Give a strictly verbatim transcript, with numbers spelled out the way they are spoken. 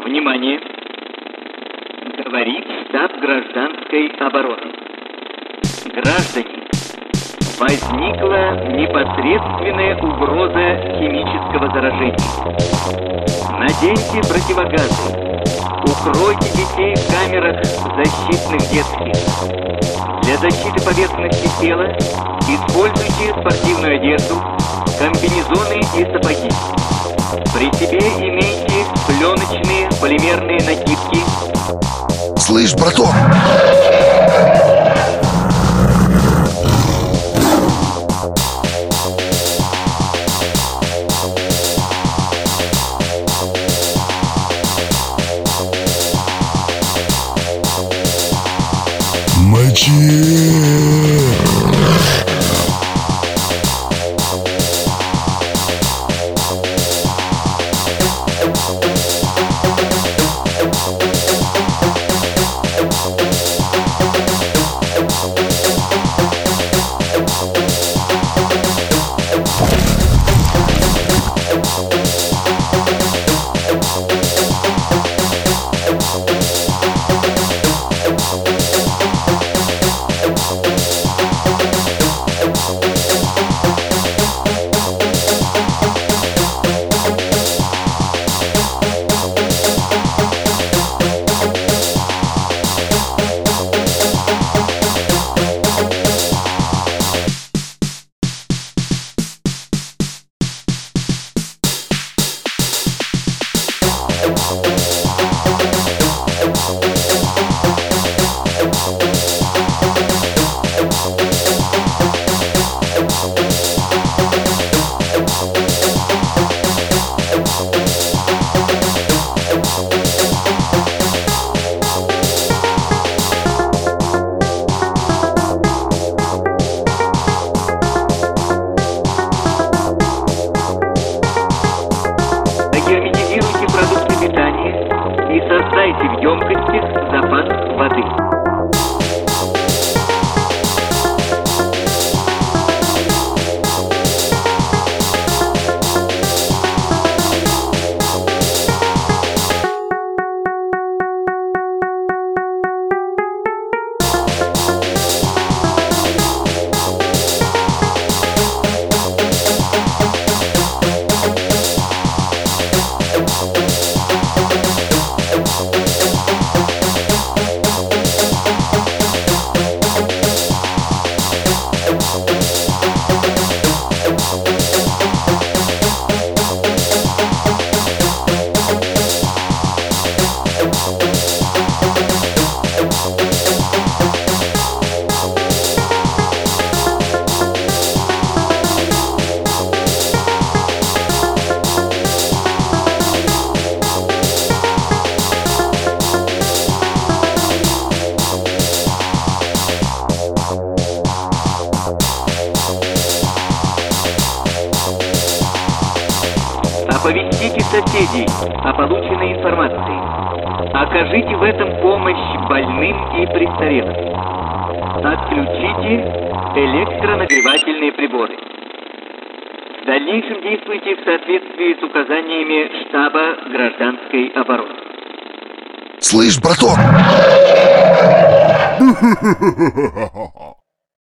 Внимание! Говорит штаб гражданской обороны. Граждане, возникла непосредственная угроза химического заражения. Наденьте противогазы. Укройте детей в камерах защитных детских. Для защиты поверхности тела используйте спортивную одежду, комбинезоны и сапоги. При себе имейте пленочные полимерные накидки. Слышь, браток! Мочи! Герметизируйте продукты питания и создайте в емкостях запас воды. Оповестите соседей о полученной информации. Окажите в этом помощь больным и престарелым. Отключите электронагревательные приборы. В дальнейшем действуйте в соответствии с указаниями штаба гражданской обороны. Слышь, браток!